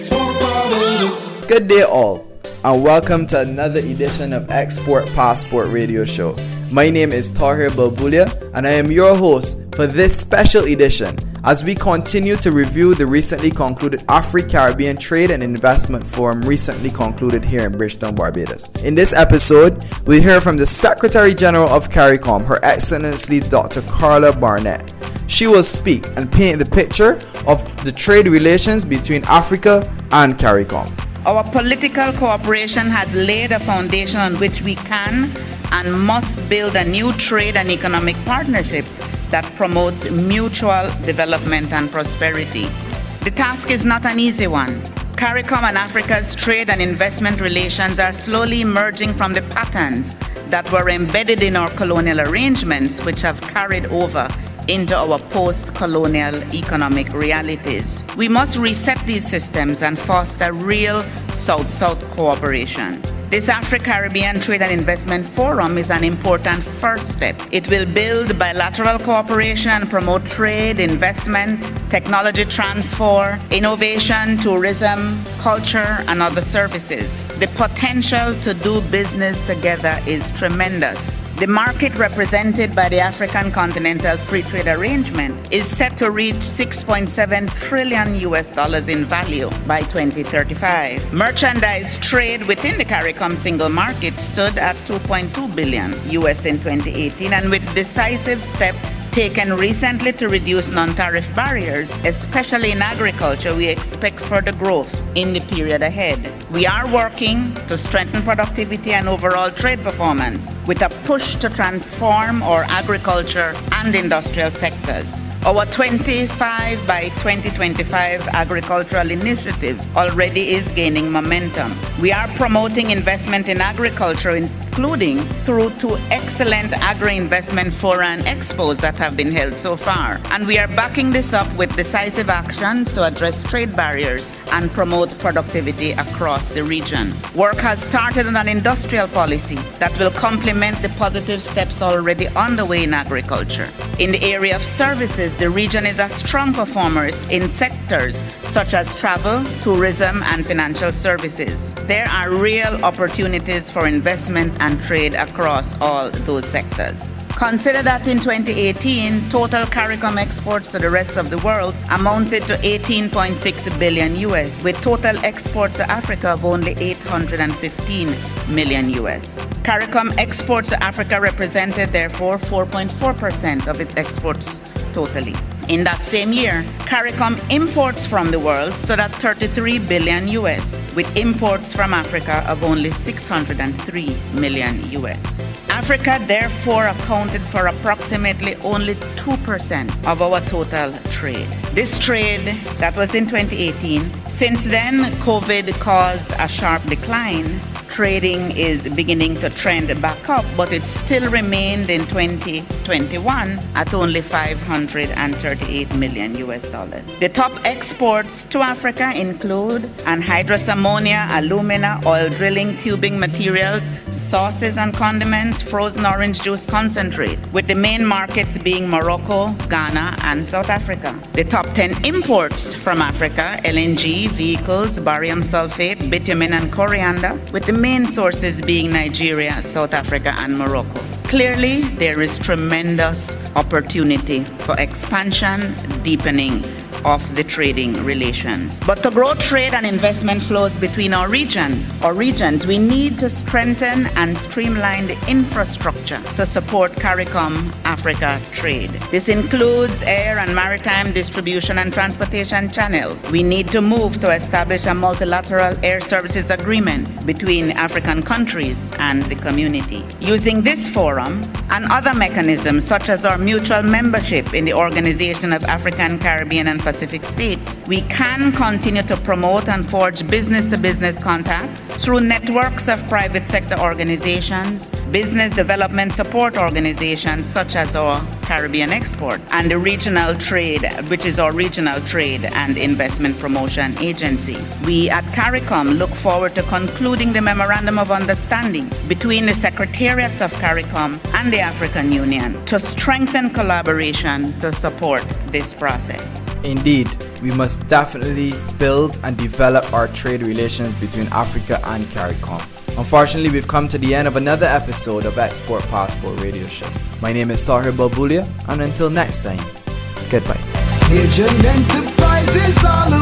Good day all, and welcome to another edition of Export Passport Radio Show. My name is Tahir Balbulia, and I am your host for this special edition as we continue to review the recently concluded Afro-Caribbean Trade and Investment Forum recently concluded here in Bridgetown, Barbados. In this episode, we'll hear from the Secretary General of CARICOM, Her Excellency Dr. Carla Barnett. She will speak and paint the picture of the trade relations between Africa and CARICOM. Our political cooperation has laid a foundation on which we can and must build a new trade and economic partnership that promotes mutual development and prosperity. The task is not an easy one. CARICOM and Africa's trade and investment relations are slowly emerging from the patterns that were embedded in our colonial arrangements, which have carried over into our post-colonial economic realities. We must reset these systems and foster real South-South cooperation. This Afro-Caribbean Trade and Investment Forum is an important first step. It will build bilateral cooperation and promote trade, investment, technology transfer, innovation, tourism, culture, and other services. The potential to do business together is tremendous. The market represented by the African Continental Free Trade Arrangement is set to reach $6.7 trillion in value by 2035. Merchandise trade within the CARICOM single market stood at $2.2 billion in 2018, and with decisive steps taken recently to reduce non-tariff barriers, especially in agriculture, we expect further growth in the period ahead. We are working to strengthen productivity and overall trade performance with a push to transform our agriculture and industrial sectors. Our 25 by 2025 agricultural initiative already is gaining momentum. We are promoting investment in agriculture, including through 2 excellent agri-investment fora and expos that have been held so far. And we are backing this up with decisive actions to address trade barriers and promote productivity across the region. Work has started on an industrial policy that will complement the positive steps already underway in agriculture. In the area of services, the region is a strong performer in sectors such as travel, tourism, and financial services. There are real opportunities for investment and trade across all those sectors. Consider that in 2018, total CARICOM exports to the rest of the world amounted to $18.6 billion, with total exports to Africa of only $815 million. CARICOM exports to Africa represented, therefore, 4.4% of its exports totally. In that same year, CARICOM imports from the world stood at $33 billion, with imports from Africa of only $603 million. Africa therefore accounted for approximately only 2% of our total trade. This trade, that was in 2018. Since then, COVID caused a sharp decline. Trading is beginning to trend back up, but it still remained in 2021 at only $538 million. The top exports to Africa include anhydrous ammonia, alumina, oil drilling, tubing materials, sauces and condiments, frozen orange juice concentrate, with the main markets being Morocco, Ghana, and South Africa. The top 10 imports from Africa: LNG, vehicles, barium sulfate, bitumen, and coriander, with the main sources being Nigeria, South Africa, and Morocco. Clearly, there is tremendous opportunity for expansion, deepening of the trading relations. But to grow trade and investment flows between our regions, we need to strengthen and streamline the infrastructure to support CARICOM Africa trade. This includes air and maritime distribution and transportation channels. We need to move to establish a multilateral air services agreement between African countries and the community. Using this forum and other mechanisms such as our mutual membership in the Organization of African, Caribbean, and Pacific States, we can continue to promote and forge business-to-business contacts through networks of private sector organizations, business development support organizations such as our Caribbean Export, and the regional trade, which is our regional trade and investment promotion agency. We at CARICOM look forward to concluding the Memorandum of Understanding between the Secretariats of CARICOM and the African Union to strengthen collaboration to support this process. Indeed, we must definitely build and develop our trade relations between Africa and CARICOM. Unfortunately, we've come to the end of another episode of Export Passport Radio Show. My name is Tahir Balbulia, and until next time, goodbye. Asian Enterprises all